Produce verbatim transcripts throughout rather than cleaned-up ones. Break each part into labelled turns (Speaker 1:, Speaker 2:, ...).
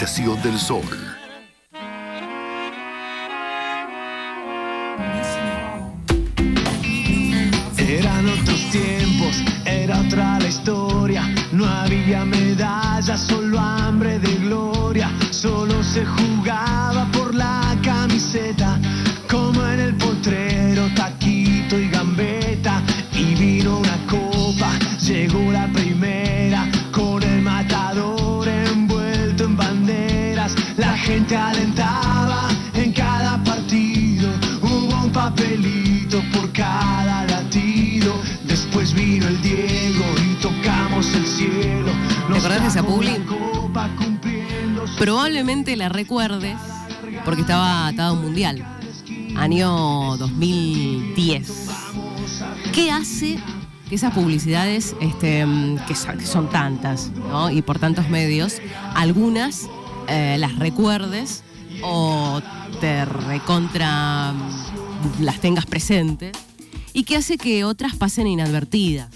Speaker 1: aplicación del Sol.
Speaker 2: Eran otros tiempos, era otra la historia. No había medallas, solo hambre de gloria. Solo se jugaba por la camiseta, como en el potrero, taquito y gambeta. Y vino una copa, llegó la primera, con el matador envuelto en banderas. La gente alentaba en cada partido, hubo un papelito por cada latido. Después vino el Diego y tocamos el cielo.
Speaker 3: ¿Te acordás de esa publi? Probablemente la recuerdes porque estaba atado a un mundial, año dos mil diez. ¿Qué hace que esas publicidades, este, que, son, que son tantas, ¿no? Y por tantos medios, algunas eh, las recuerdes o te recontra las tengas presentes, y qué hace que otras pasen inadvertidas?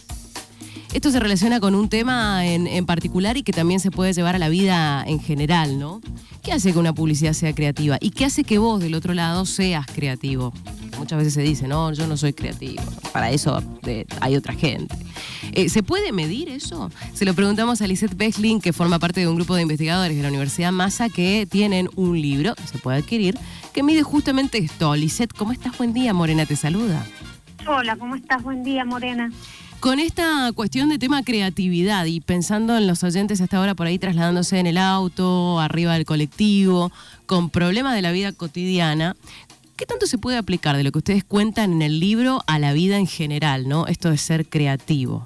Speaker 3: Esto se relaciona con un tema en, en particular y que también se puede llevar a la vida en general, ¿no? ¿Qué hace que una publicidad sea creativa? ¿Y qué hace que vos, del otro lado, seas creativo? Muchas veces se dice, no, yo no soy creativo. Para eso eh, hay otra gente. Eh, ¿Se puede medir eso? Se lo preguntamos a Lisette Bechlin, que forma parte de un grupo de investigadores de la Universidad Massa, que tienen un libro, que se puede adquirir, que mide justamente esto. Lisette, ¿cómo estás? Buen día, Morena te saluda.
Speaker 4: Hola, ¿cómo estás? Buen día, Morena.
Speaker 3: Con esta cuestión de tema creatividad y pensando en los oyentes hasta ahora por ahí trasladándose en el auto, arriba del colectivo, con problemas de la vida cotidiana, ¿qué tanto se puede aplicar de lo que ustedes cuentan en el libro a la vida en general, ¿no? Esto de ser creativo.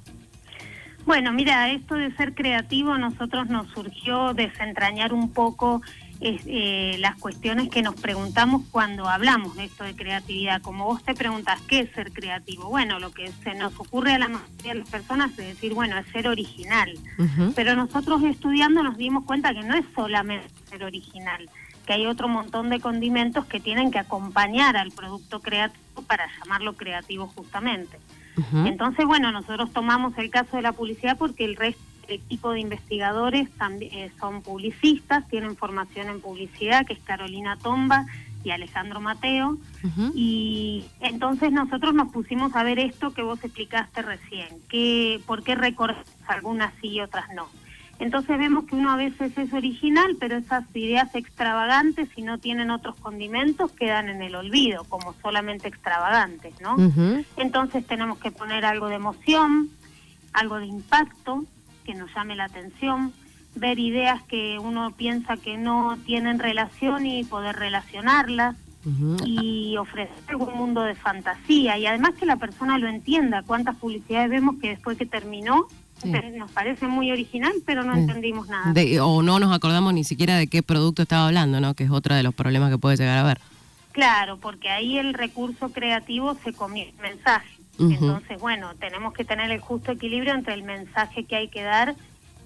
Speaker 4: Bueno, mira, esto de ser creativo nosotros nos surgió desentrañar un poco eh, eh, las cuestiones que nos preguntamos cuando hablamos de esto de creatividad. Como vos te preguntas, ¿qué es ser creativo? Bueno, lo que se nos ocurre a la mayoría de las personas es decir, bueno, es ser original. Uh-huh. Pero nosotros estudiando nos dimos cuenta que no es solamente ser original, que hay otro montón de condimentos que tienen que acompañar al producto creativo para llamarlo creativo justamente. Uh-huh. Entonces, bueno, nosotros tomamos el caso de la publicidad porque el resto del equipo de investigadores también eh, son publicistas, tienen formación en publicidad, que es Carolina Tomba y Alejandro Mateo. Uh-huh. Y entonces nosotros nos pusimos a ver esto que vos explicaste recién, que por qué recordás algunas sí y otras no. Entonces vemos que uno a veces es original, pero esas ideas extravagantes, si no tienen otros condimentos, quedan en el olvido, como solamente extravagantes, ¿no? Uh-huh. Entonces tenemos que poner algo de emoción, algo de impacto, que nos llame la atención, ver ideas que uno piensa que no tienen relación y poder relacionarlas, uh-huh. y ofrecer algún mundo de fantasía, y además que la persona lo entienda. ¿Cuántas publicidades vemos que después que terminó, sí, nos parece muy original, pero no sí. entendimos nada?
Speaker 3: De, o no nos acordamos ni siquiera de qué producto estaba hablando, ¿no? Que es otro de los problemas que puede llegar a haber.
Speaker 4: Claro, porque ahí el recurso creativo se comió el mensaje. Uh-huh. Entonces, bueno, tenemos que tener el justo equilibrio entre el mensaje que hay que dar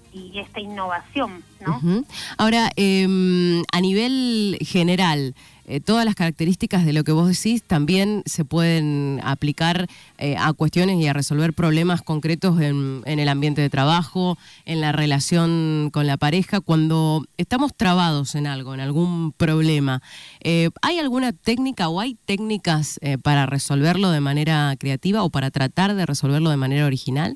Speaker 4: y esta innovación, ¿no?
Speaker 3: Uh-huh. Ahora, eh, a nivel general, eh, todas las características de lo que vos decís también se pueden aplicar eh, a cuestiones y a resolver problemas concretos en, en el ambiente de trabajo, en la relación con la pareja, cuando estamos trabados en algo, en algún problema. Eh, ¿Hay alguna técnica o hay técnicas eh, para resolverlo de manera creativa o para tratar de resolverlo de manera original?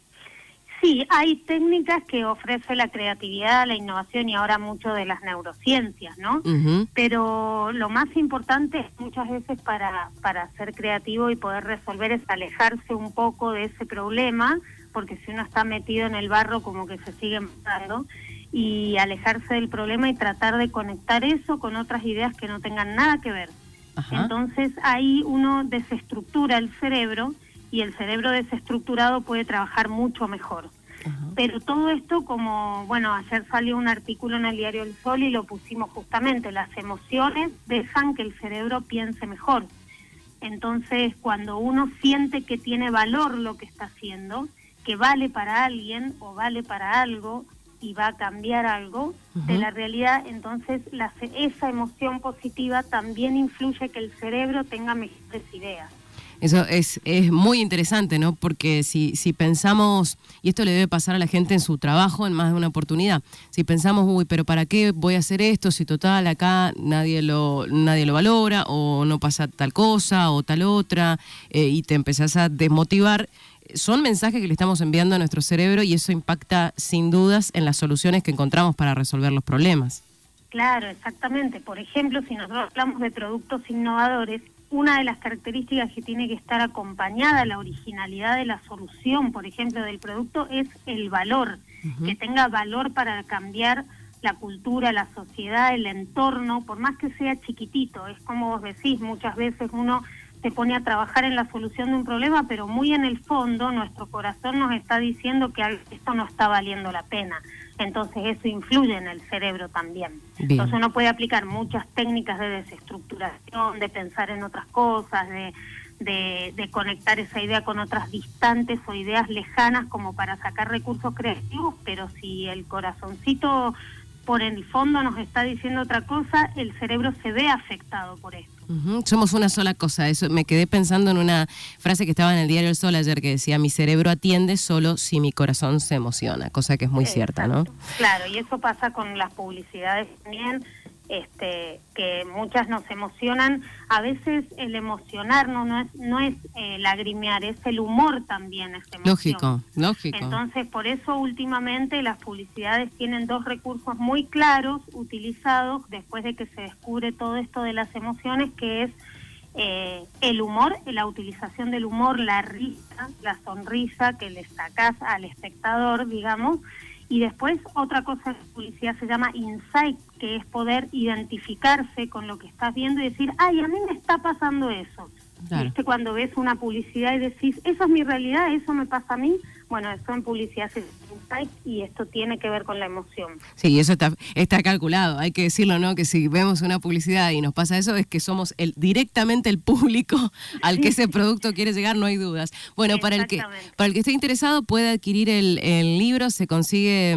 Speaker 4: Sí, hay técnicas que ofrece la creatividad, la innovación y ahora mucho de las neurociencias, ¿no? Uh-huh. Pero lo más importante muchas veces para, para ser creativo y poder resolver es alejarse un poco de ese problema, porque si uno está metido en el barro como que se sigue matando, y alejarse del problema y tratar de conectar eso con otras ideas que no tengan nada que ver. Uh-huh. Entonces ahí uno desestructura el cerebro, y el cerebro desestructurado puede trabajar mucho mejor. Uh-huh. Pero todo esto, como, bueno, ayer salió un artículo en el diario El Sol y lo pusimos justamente, las emociones dejan que el cerebro piense mejor. Entonces, cuando uno siente que tiene valor lo que está haciendo, que vale para alguien o vale para algo y va a cambiar algo uh-huh. de la realidad, entonces la, esa emoción positiva también influye que el cerebro tenga mejores ideas.
Speaker 3: Eso es, es muy interesante, ¿no? Porque si, si pensamos, y esto le debe pasar a la gente en su trabajo en más de una oportunidad, si pensamos, uy, pero ¿para qué voy a hacer esto si total acá nadie lo, nadie lo valora o no pasa tal cosa o tal otra, eh, y te empezás a desmotivar? Son mensajes que le estamos enviando a nuestro cerebro y eso impacta sin dudas en las soluciones que encontramos para resolver los problemas.
Speaker 4: Claro, exactamente. Por ejemplo, si nosotros hablamos de productos innovadores, una de las características que tiene que estar acompañada la originalidad de la solución, por ejemplo, del producto, es el valor, uh-huh. que tenga valor para cambiar la cultura, la sociedad, el entorno, por más que sea chiquitito. Es como vos decís, muchas veces uno se pone a trabajar en la solución de un problema, pero muy en el fondo nuestro corazón nos está diciendo que esto no está valiendo la pena. Entonces eso influye en el cerebro también. Bien. Entonces uno puede aplicar muchas técnicas de desestructuración, de pensar en otras cosas, de, de, de conectar esa idea con otras distantes o ideas lejanas como para sacar recursos creativos, pero si el corazoncito por el fondo nos está diciendo otra cosa, el cerebro se ve afectado por esto.
Speaker 3: Uh-huh. Somos una sola cosa. Eso me quedé pensando en una frase que estaba en el diario El Sol ayer que decía: mi cerebro atiende solo si mi corazón se emociona, cosa que es muy
Speaker 4: Exacto.
Speaker 3: cierta, ¿no?
Speaker 4: Claro, y eso pasa con las publicidades también, este, que muchas nos emocionan. A veces el emocionarnos no es, no es eh, lagrimear, es el humor también, es emoción.
Speaker 3: Lógico, lógico.
Speaker 4: Entonces, por eso últimamente las publicidades tienen dos recursos muy claros utilizados después de que se descubre todo esto de las emociones, que es eh, el humor, la utilización del humor, la risa, la sonrisa que le sacas al espectador, digamos. Y después otra cosa de la publicidad se llama insight, que es poder identificarse con lo que estás viendo y decir, ay, a mí me está pasando eso. Claro. ¿Viste? Cuando ves una publicidad y decís, eso es mi realidad, eso me pasa a mí. Bueno, eso en publicidad se llama insight y esto tiene que ver con la emoción.
Speaker 3: Sí, eso está, está calculado, hay que decirlo, ¿no? Que si vemos una publicidad y nos pasa eso, es que somos el directamente el público al que ese producto quiere llegar, no hay dudas. Bueno, para el que para el que esté interesado puede adquirir el, el libro, ¿se consigue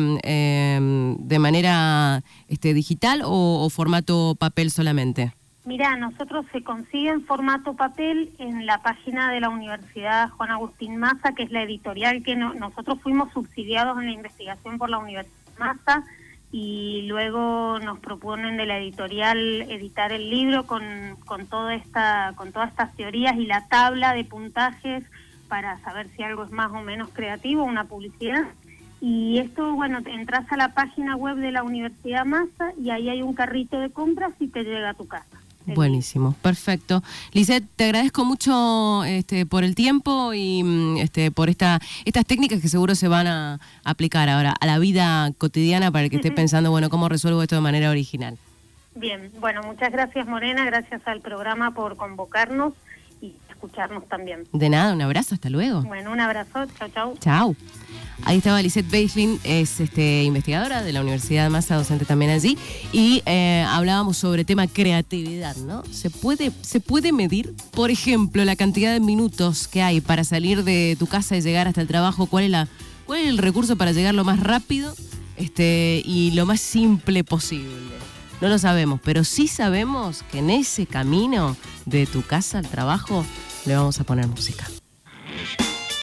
Speaker 3: eh, de manera este, digital o, o formato papel solamente?
Speaker 4: Mirá, nosotros se consigue en formato papel en la página de la Universidad Juan Agustín Maza, que es la editorial que no, nosotros fuimos subsidiados en la investigación por la Universidad Maza y luego nos proponen de la editorial editar el libro con, con, toda esta, con todas estas teorías y la tabla de puntajes para saber si algo es más o menos creativo, una publicidad. Y esto, bueno, entras a la página web de la Universidad Maza y ahí hay un carrito de compras y te llega a tu casa.
Speaker 3: Buenísimo, perfecto. Lisette, te agradezco mucho este, por el tiempo y este, por esta estas técnicas que seguro se van a aplicar ahora a la vida cotidiana para el que esté pensando, bueno, ¿cómo resuelvo esto de manera original?
Speaker 4: Bien, bueno, muchas gracias Morena, gracias al programa por convocarnos y escucharnos también.
Speaker 3: De nada, un abrazo, hasta luego.
Speaker 4: Bueno, un abrazo, chau, chau.
Speaker 3: Chau. Ahí estaba Lisette Beislin, es este, investigadora de la Universidad de Maza, docente también allí, y eh, hablábamos sobre tema creatividad, ¿no? ¿Se puede, se puede medir, por ejemplo, la cantidad de minutos que hay para salir de tu casa y llegar hasta el trabajo? ¿Cuál es, la, cuál es el recurso para llegar lo más rápido este, y lo más simple posible? No lo sabemos, pero sí sabemos que en ese camino de tu casa al trabajo le vamos a poner música.